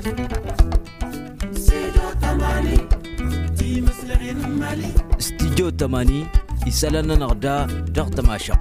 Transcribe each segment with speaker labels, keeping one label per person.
Speaker 1: استديو تماني يسالنا نغدا دغت ماشق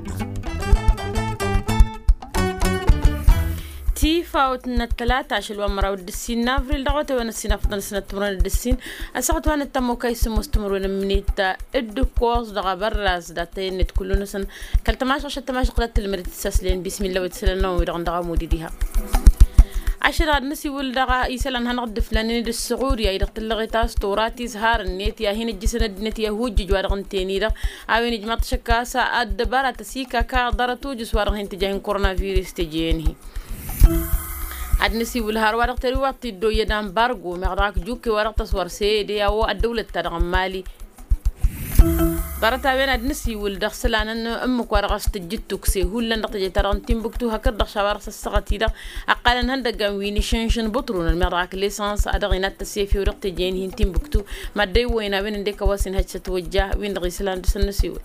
Speaker 2: فاوتنا الثلاثة عشان الوامرة والدسين نافريل دعوته ونسينا فضل سنة تمرون الدسين أسقط وانا التمو كيس مستمرون منيتا الدكوز دغا براز داتين كلنا سن كالتماش عشان تماش قلت المرت الساسلين بسم الله وتسلنا ويرغن دغا موديها عشرة نسي ولدغا يسلن هنقد فلانين السعودية يدقت اللغيتاس توراتي زهار النيت يا هنا الجسن الدنيت يهوج جوارغن تاني دا عاوين جمعت شكاسة الدبارة تسيكا كا ضرطو جسوارغن تجاهن كورونا فيروس تجينهي عدنسي والهار ورق تري وقت الدو يدان بارغو مغراك جوكي ورق تصور سيدي أو الدولة ترغم مالي برتا بين عدنسي والدخسلان أن أمك ورغش تجدتك سيهول لن تجي ترغم تنبكتو هكذا شوارق السغتي دا أقالا هندقا ويني شنشن بطرون المغراك ليسانس أدغينات تسيفي ورق تجيني تنبكتو ما دي وينا بين انديك واسين هجة توجه وين دغيسلان دسنسيول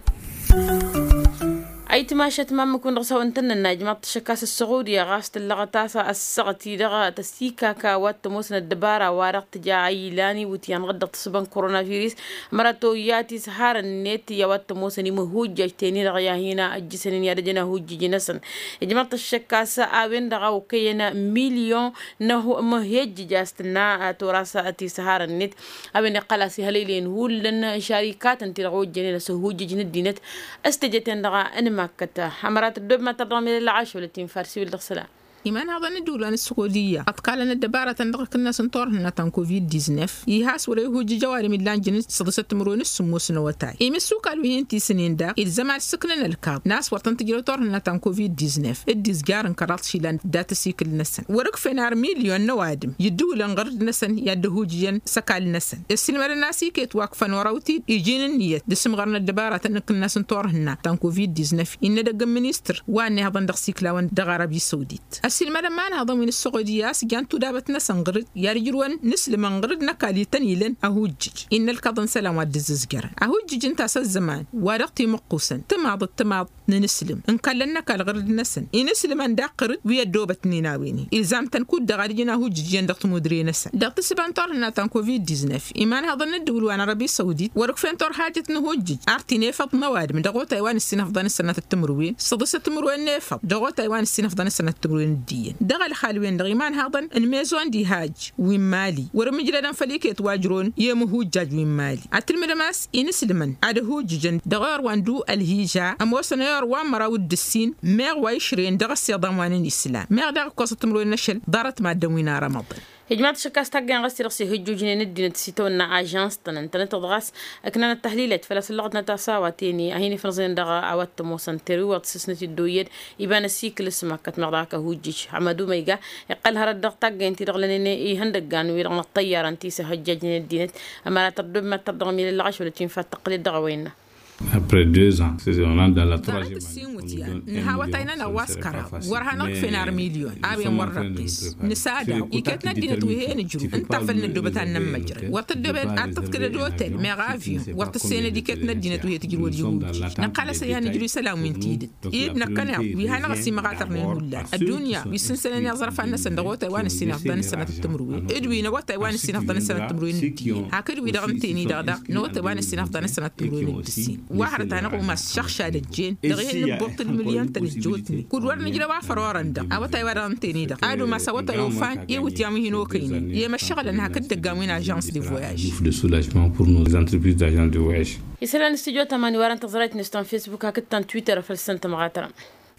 Speaker 2: أي تماشى تمام مكون رسوا أنتن النجمة تشكاس السعودية غاست اللغتاسة السغتي لغة تسيكا كاوات تموسن الدبارة وارق تجاعي لاني وتيان غدا تصبن كورونا فيروس مراتو ياتي سهار النت يوات تموسن مهوجة تاني لغيا هنا الجسنين يرجنا هوجي جنسن جماعة الشكاسة آوين لغا وكينا مليون نهو مهيج جاستنا توراسة أتي سهار النت آوين قلاسي هليلين هولن شركات انتي لغو جنين سهوجي جند دينت استجتين لغا أنما مكة حمرات الدب ما تضرم إلى العاش ولا تنفرسي بالدخسلة
Speaker 3: إيمان هذا ندول عن السعودية أتقال الدبارة تندق الناس نطورهن تن كوفيد 19 يهاس ولا يهوج جواري من لان جنس صدست مرون السموس نوتاي إيمسوك قالوا تي سنين دا الزمع السكن الكاب ناس ورطن تجرو طورهن تن كوفيد 19 الديزجار انقرض شيلان دات سيكل نسن ورك في نار مليون نوادم يدول انقرض نسن يدهوجين سكال نسن السينما الناسي كيت واقفا وراوتي يجين النية دسم غرنا الدبارة تنك الناس نطورهن تن كوفيد 19 إن دق منيستر واني هذا ندق سيكلا وان دغ عربي السعوديت السلمة لما نهضم من السعودية سجان تدابتنا سنغرد يرجرون نسل منغرد نكالي تنيلن أهوجج إن الكضن سلام ودززجر أهوجج انت الزمان ورقتي مقوسا تماض نسلم إن كلنا كالغرد نسن إن نسلم أن دقرد ويدوبتني ناويني إلزام تنكود دغارجنا هوجج دقت مدري نسن دقت سبان طارنا تن كوفيد 19 إيمان هذا ندول وانا عربي السعودي ورك فين طار حاجة نهوجج أرتي نفط مواد من دغوت تايوان السنة فضان السنة التمروين صدسة تمروين نفط دغوت تايوان السنة فضان السنة التمروين الدين دغل خالوين دغيمان هذا الميزون دي هاج وين مالي ورمجلدان فليك يتواجرون يمهوجج وين مالي أتلمدماس إنسلمن أدهوججن دغار واندو الهيجا أموسنا يروان مراود السين ميغ ويشرين دغ السيضان وانين الإسلام ميغ دغ قوصة تمروين نشل دارت ما دوينا رمضان
Speaker 2: هجمات الشكاس تاجن غسي راسي هجوجين ندي نتسيتونا أجانس تنتنت ضغاس أكننا التحليلات فلاس اللغة نتاساوى تاني أهيني فرزين دغا أوات موسن ترو وتصسنة الدويد يبان السيكل اسمها كت مغداك هوجج عمدو ميجا يقل هرد دغ تاجن تدغلن إيه هندقان ويرغن الطيارة انتي سهجاجين الدينت أما لا تردب ما تردغ من العش ولا تنفع تقليد دغوينا
Speaker 4: Après 2 ans, c'est on est dans la troisième
Speaker 3: année. نهاوتينا نواسكرا ورهنا فينار مليون أبي مرقيس نسادا يكتنا دينت وهي نجرو انت فلندوبتنا نمجر وتدبن أتذكر دوتل مغافيو وتسينا دي كتنا دينت وهي تجرو اليوم نقال سيها نجري سلام من تيدت إيدنا كنا ويهانا غسي مغاتر نهولا الدنيا بيسنسنا نظرف أن سندغوت وان السنة فضان السنة التمروين إدوي نوات وان السنة فضان السنة التمروين الدين هكذا ويدغمتيني دغدا نوات وان السنة فضان السنة التمروين الدين واحد أنا قوم الشخص على الجين دغين نبض المليون تنجوتني كل ورد نجرا وافر ورندا أو تايوان تاني دا عادو ما سوت يوفان يوت يامي هنو كيني يا مشغل أنها كده جامين أجانس دي فواياج
Speaker 4: de soulagement pour nos entreprises d'agents de voyage.
Speaker 2: يسألني استديو تماني وارن تظريت نستان فيسبوك هكتن تويتر فلسنت مغاترة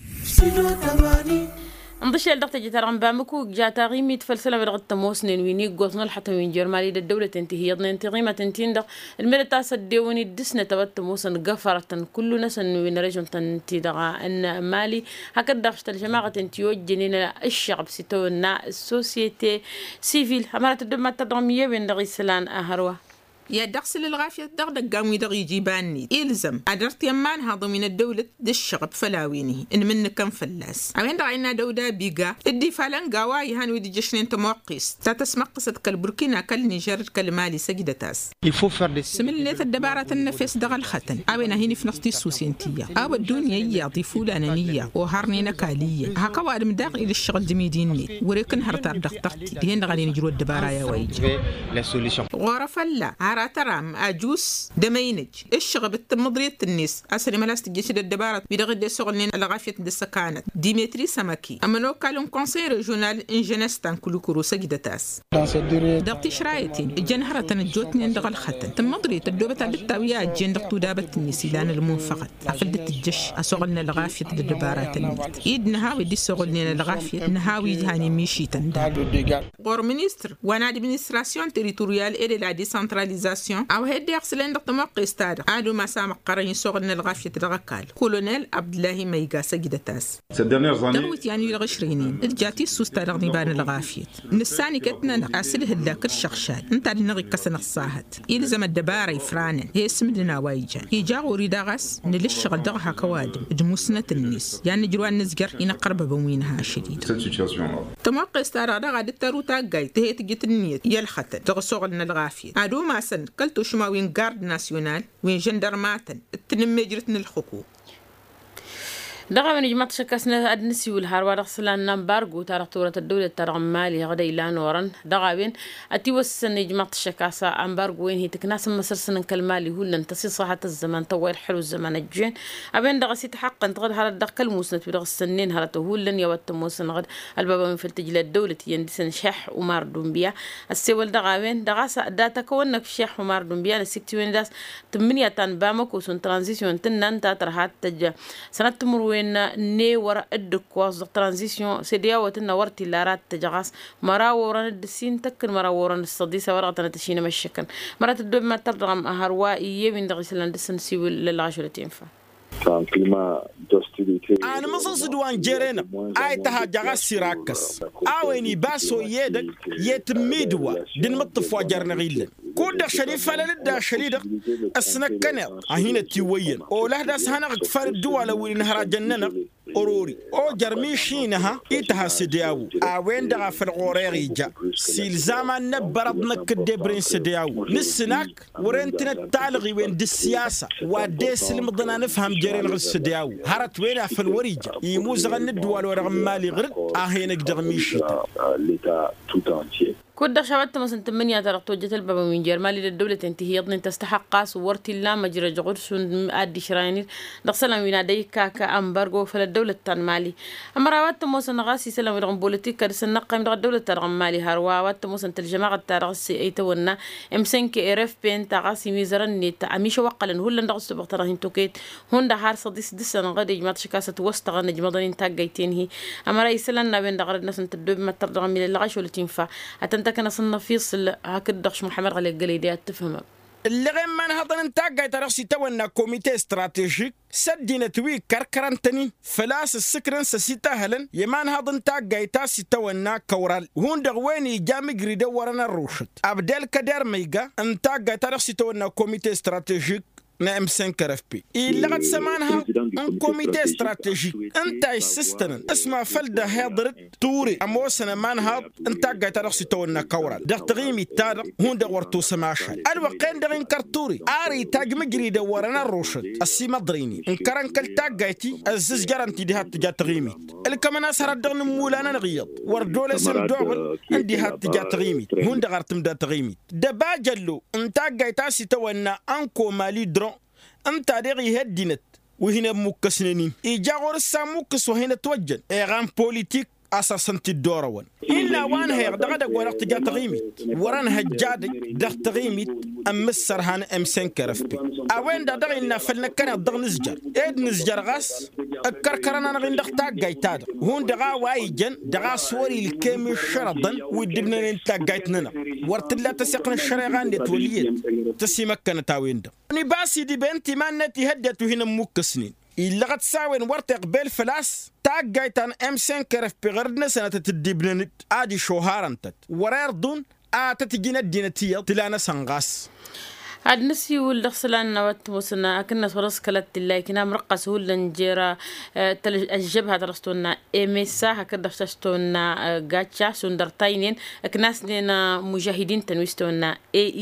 Speaker 2: انضشي الدقت جتران بامكو جاتا غيمي تفلسلة برغة تموسنين ويني قوصنا لحتى وين جرمالي الدولة تنتهي يضنا انتغيمة تنتين المرتاسة الديوني الدسنة تبت تموسن قفرة كل نسن وين رجل تنتدغا ان مالي هكذا دغشت الجماعة تنتيوج جنين الشعب ستونا السوسيتي سيفيل همارة الدمات تدغمية وين دغي سلان اهروه
Speaker 3: يا دغسل الغافية دغدق قاموا يدغ يجيباني إلزم أدرت يمان هذا من الدولة دشغب فلاوينه إن من كم فلاس أوين دعينا دولة بيجا الدي فلان قواي هان ودي جشنين تموقيس تتسمق قصة كالبوركينا كالنيجر كالمالي سجدتاس سملني الدبارة النفس دغل ختن أوين هيني في نفطي السوسينتية أو الدنيا يعطيفو لأنانية وهرني نكالية هكا وادم داغ إلى الشغل دميدين نيت وريكن هرتار دخترتي هين غادي نجرو الدبارة يا ويجي غرف لا هراترام أجوس دمينج الشغل بالتمضرية الناس أسري ملاست جيش الدبارة بيدغ دي سغلين على غافية السكانة ديمتري سمكي أما لو كالون كونسي ريجونال إنجنستان كلوكورو سجدتاس دغتي شرايتين الجنهرة تنجوتني دغل ختن تمضرية الدوبة بالتاوية جين دغتو دابت النسي لان المنفقد أفدت الجش أسغلنا الغافية الدبارات النت إيد نهاوي دي سغلنا الغافية نهاوي هاني ميشي تنداب غور مينستر وانا ادمنستراسيون تيريتوريال إلى لا ديسنتراليزاسيون أو هيدي يغسلين دغت موقع استاد عادو ما سامق قرين سغلنا الغافية دغكال كولونيل عبد الله ميغا سجدتاس دغوت يعني الغشرينين الجاتي السوستا رغني بان الغافية نساني كتنا أسله اللاك الشخشاد انت نغي كسن الصاهت إلزم الدبارة يفرانن هي اسم لنا وايجان يجا وريداغس نلشغل دغها كوادم دموسنة النيس يعني جروان نزقر ينقرب بوينها شديد تموقع استار رغا دتارو تاقاي تهيت جيت النيت يلخت تغسوغلنا الغافية عدو ما سن كلتو شما وين غارد ناسيونال وين جندرماتن التنمي جرتن الحقوق
Speaker 2: دغا من جماعة شكاسنا أدنسي والهاروا رغسلان نمبارغو تارغ الدولة ترغمالي غدا إلى نورن دغا بين أتي وسن جماعة شكاسا أمبارغو وين هي تكناس مصر سنن كالمالي هو لن تصي صحة الزمان طويل حلو الزمان الجين أبين دغا سيت حقا تغد هذا دغ الموسنة بدغ السنين هذا هو لن يوت موسن غد البابا من فلتجل الدولة يندسن شح ومار دومبيا السيول دغا بين دغا داتا كونك في شح ومار دومبيا نسيكتي وين داس تمنية تنبامك وسن ترانزيسيون تنن تاترهات تجا سنة تمر ني ورا الدكواز ترانزيشن سيديا وتنا ورتي لارات تجاس مرا ورا الدسين تكن مرا ورا الصديسه ورا تنتشين مشكن مرات الدب ما ترغم هروائيه من دغسلان دسن سيول للعشرتين فا
Speaker 5: أنا مصر سدوان جيرنا أي تهاجع سيراكس أويني باسو يدك يتميدوا دين مطفوا جرنا غيلن كل شريف فلا لدا شريدك السنكنا هنا تيوين أوله داس هنا غفار الدول وينهر جننا أوروري أو جرميشينها إتها سدياو أوين دغا في الغوريجا سيل زمان نبردنا كدبرين سدياو نسناك ورنتنا التعلغي وين دي السياسة وديس المضنا نفهم جرين غل سدياو هرت وين في الوريجا يموز غن الدول ورغم مالي غرد أهينك دغميشيتا
Speaker 2: كود شبابت مثلا 8 توجت البابا من جرمالي للدولة تنتهي يضن تستحق صورتي لا مجرى جغرس أدي شراينير دخسلا من أدي كاكا أمبارغو فللدولة تنمالي أما راوات مثلا غاسي سلام رغم بوليتيك كرسن نقم رغم الدولة ترغمالي هرواوات مثلا الجماعة ترغسي أي تونا إمسنك إرف بين تغاسي ميزرني تعميش وقلا هو اللي نغسل بقترهن توكيت هون ده هار صديس دسنا غادي جماعة شكاسة وسط غن جماعة تاجيتين هي أما رئيس لنا بين دغرد ناس تدوب ما ترغم من الغش ولا تنفع كان صنف فيصل هكذا دخش محمد على الجليدات تفهمها
Speaker 5: اللي غير ما نهضر نتاقع ترخصي تونا كوميتي استراتيجيك سدينا توي كركرنتني فلاس السكرن سسيتا هلن يمان هذا نتاقع تاسي تونا كورال هون دغويني جامي جريده ورنا الروشت أبدال كدار ميجا نتاقع ترخصي تونا كوميتي استراتيجيك نعم سنكرف بي إلا قد سمانها ان كوميتي استراتيجي انت السيستن اسمع فلده هادرت توري اموسنا مانها انت قاعد ترخصي تونا كورال دغ تغيمي تار هون دغورتو سماشا الوقين دغين كرتوري اري تاج مجري دورنا الروشد السي مدريني ان كرن كل تاغايتي الزز جارنتي دي هات جا تغيمي الكمان اسر دغن مولانا نغيض وردول سن دوغل عندي هات جا تغيمي هون دغرتم دا تغيمي دباجلو انت قاعد تاسي تونا انكو مالي درو أنت دغي هدينت وهنا مكسنين إيجاغور الساموكس وهنا توجن إيغان بوليتيك أساساً تدورون إلا وان هيغ دغدا ورقت جا تغيميت وران هجاد دغ تغيميت أم السرهان أم سنكرف بي أوين دا دغي نافلنا كان دغ نزجر إيد نزجر غاس أكركرنا نغين دغ تاقاي تاد هون دغا وايجن دغا سوري الكامل شرطا ودبنا نتاقايتنا ورتلا تسيقنا الشريغان دي توليد تسيمكنا تاوين دغ نباسي دي بنتي مانتي هدتو هنا مكسنين إلا قد ساوين ورتق بالفلاس تاقايتان M5 كرف بغردنا سنة تدبننت آدي شوهارنتت وريردون تتجينا الدينتية تلانا سنغاس
Speaker 2: عاد نسي والدخسلان نوات موسنا كنا صرص كلت الله كنا مرقص هو لنجيرا الجبهة درستونا إمسا هكذا درستونا جاتشا سندرتاينين كناسنا مجاهدين تنويستونا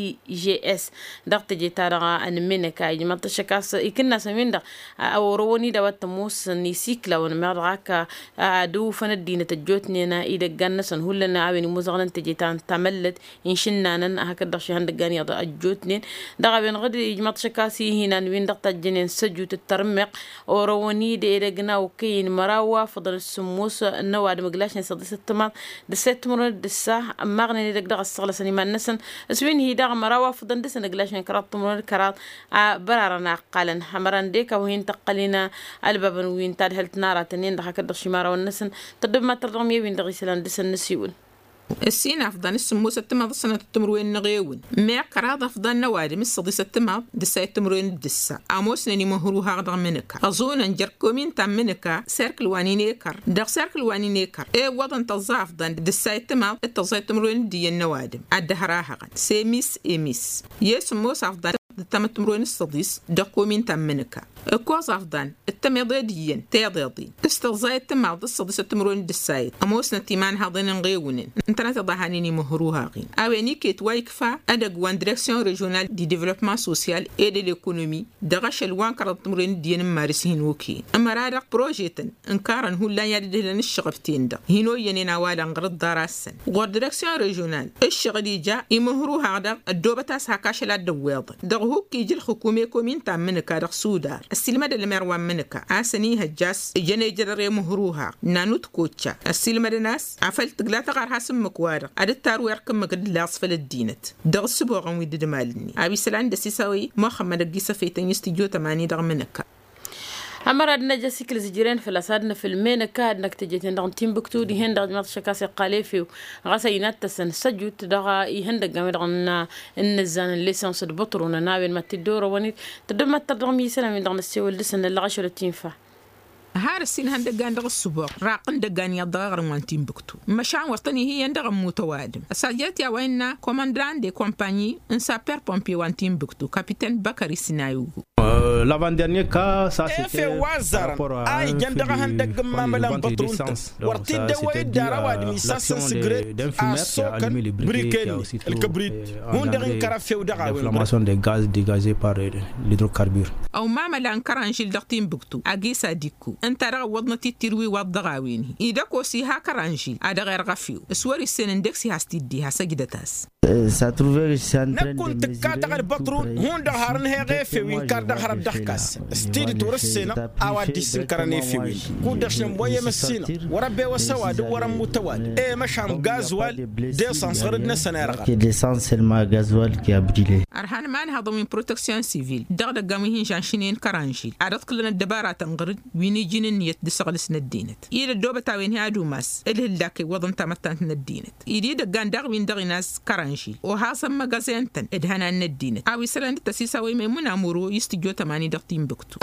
Speaker 2: AEGS دقت جيتارا أن منك أي منطقة كنا سمين دا أو رواني دوات موس نيسيكلا ونمرعك عدو فندينة الجوتنينا إذا جنسن هو لنا عوين مزغن تجيتان تملت إنشنا نن هكذا شيء عندك جاني الجوتنين دغا بين غدي يجمط شكاسي هنا وين دقت الجنين سجوت الترمق ورواني دي رجنا وكين مراوة فضل السموس النواد مقلاش نصدق التمام دست مرة دسة مغني دق الصغلة سني ما النسن اسوين هي دغ مراوة فضل دس نقلاش نكرات مرة كرات برارنا قالن حمران ديك وين تقلينا الباب وين تدهلت نارا تنين دغ كدر شمارة والنسن تدب ما ترضمي وين دغ يسلان دس النسيون
Speaker 3: السين أفضل السمو ستماض السنة التمروين نغيون ما كراد أفضل نوادي من صدي ستماض دسا التمروين الدسا أموس نني مهروها غضا منك أظن أنجركو من تم منك سيركل وانينيكر دق سيركل وانينيكر وضن تظا أفضل دسا التماض التظا التمروين دي النوادم أدهراها غد سيميس إميس يسموس أفضل تم التمروين الصديس دقو من تم منك كواز أفضل التميضيديين تيضيضين استغزاء التماض الصديس التمروين الدسايد أموس نتيمان هاضين نغيونين انترنت ضحانيني مهروها غين أواني كيت وايكفا أدقوان ديريكسيون ريجونال دي ديفلوبمون سوسيال إي دي ليكونومي دغش الوان كرد تمرين ديان مارسين وكي أما رادق بروجيتن انكارن هو لا يريد لنا الشغفتين دا هينو ينينا والا نغرد داراسن غور ديريكسيون ريجونال الشغلي جا يمهروها غدا الدوبتاس هكاش لا دويض دغهو كيجي الحكومة كومين تام منكا دغ سودار السلمة المروان منكا آسني هجاس جني جرري مهروها نانوت كوتشا السلمة ناس عفلت قلاتا غار حاسم مكوارق عدد تارو يركم مقد لاصفل الدينت دغ السبوغن ويدد مالني أبي سلان دسيساوي محمد الجيسة فيتن يستجو تماني دغ منكا
Speaker 2: أمر أدنى جسيكل زجيرين في الأسادنا في المين كاد نكتجتين دغن تيمبكتو دي هند دغ شكاسي قاليفي غسينات تسن سجوت دغا يهند جامد دغن النزان الليسانس البطرون ناوين ما تدور ونيت تدم تدغم يسلم من دغن السيول لسن اللي غشر تينفع
Speaker 3: هار السين هندقان دغ السبوع راقن دقان يضغر وانتين بكتو مشان وطني هي يندغ متوادم الساجات يا ويننا كوماندران دي كومباني ان سابير بومبي وانتين بكتو كابتن بكري سينايوغو
Speaker 6: l'avant-dernier cas ça c'était
Speaker 5: par rapport à
Speaker 6: l'inflammation des gaz dégagés par l'hydrocarbure
Speaker 3: او ما ملان كرانجيل دغتين بكتو اجيسا ديكو انت راه وضنتي تروي وضغاويني اذا كوسي ها كرانجيل هذا غير غفيو سوري سندكسي هاستيدي سجدتاس
Speaker 7: ça trouvait
Speaker 5: نكون تكاتا غير بطرون هون دهارن هي غيفي وين كار دهر دحكاس ستيدي تورسينا اوادي سنكرني في وين كودشن بويا مسينا وربي وسواد ورا متواد اي مشام غازوال دي سانسردنا سنارغ
Speaker 7: دي سانسلما غازوال كي ابريلي
Speaker 3: ارهان مان هذا من بروتكسيون سيفيل دغ دغامي جانشينين كرانجيل عدد كلنا الدبارات انغرد ويني جنين نيت دسغلس ندينت الى دوبتا وين هادو ماس الهلاكي وضن تمتان ندينت يدي دغان دغ وين دغيناس كرانجيل وهاسم مغازينتن ادهنا ندينت او سلند تسيساوي ميمون امورو يستجو 8 دقيقة بكتو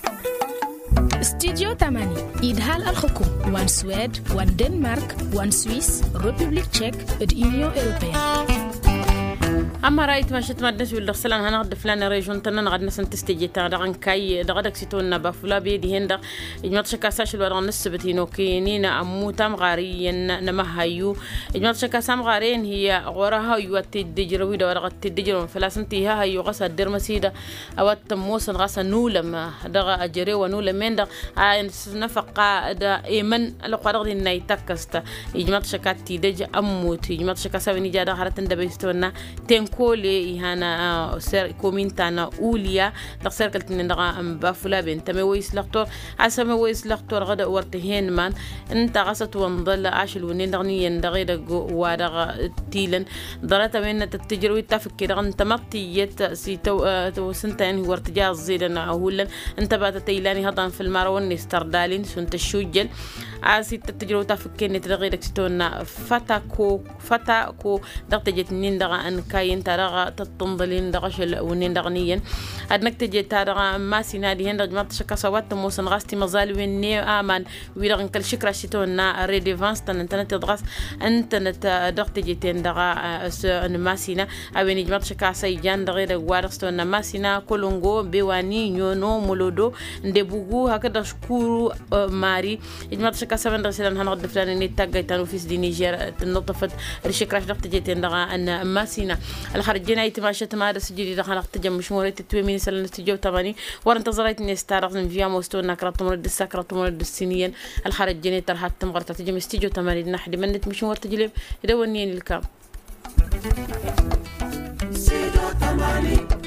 Speaker 8: استديو 8 إدهال الحكوم وان سويد وان دنمارك وان سويس ريبوبليك تشيك اليونيون أوروبية
Speaker 2: أما رأيت ما شت مدنس ولا خسلان هنقد فلان ريجون تنا نقد نسن تستجي تاعن كاي دغدك سيتون بافلا بيدي هندا يجمع شكاساش الوران نسبتينو كينينا أمو تام غاريين نمهايو يجمع شكاسام غارين هي غورها يوتدجروي دورغت تدجرون فلاسنتيها هي غسا درمسيدا أوت موسن غسا نولم دغ أجري ونولم من دغ نفقا دا إيمن القرار النايتكست يجمع شكاتي دج أموت يجمع شكاسا ونيجا دغرتن دبيستونا كولي هنا سر كومينتانا أوليا تقصير كلت نندقى بافولا بنت مويس لقطور عسى مويس لقطور غدا ورتهين مان انت غصت ونضل عاشل ونندغني يندغي دقو وادغ تيلن ضلت من تتجروي تفكير انت مطيت سيتو سنتين ورتجاز زيدنا أهولا انت بعد تيلاني هضان في المارون نستردالين سنت الشوجل عاسي تتجروي تفكير نتلغي دكتونا فتاكو دغت جت نندغى ان كاين ين ترى تطنضلين دغش ونين دغنيين أدنك تجي ترى ما سينادي هند جماعة شكا سوات موسن غاستي مزال ويني آمن ويرغن كل شكرا شتونا ريديفانس تنتنت تدغس أنتنت دغت تجي تندغا ما سينا أوين جماعة شكا سيجان دغير وارستونا ما سينا كولونغو بيواني نيونو مولودو ندبوغو هكذا شكورو ماري جماعة شكا سبن رسلان هنغد فلان نتاقا تانو فيس دي نيجير نطفت الشكرا دغت تجي تندغا أن ما سينا الخرجينا يتماشى تمارس جديد دخل تجمع مشمورة التويمين سلنا استجوب تماني وانتظرت إني استعرض من فيها موستونا كراتمر الدسا كراتمر الدسينيين الخرجينا ترحت تمغرت تجمع استجوب تماني نحدي منت مشمورة تجلب يدونين الكام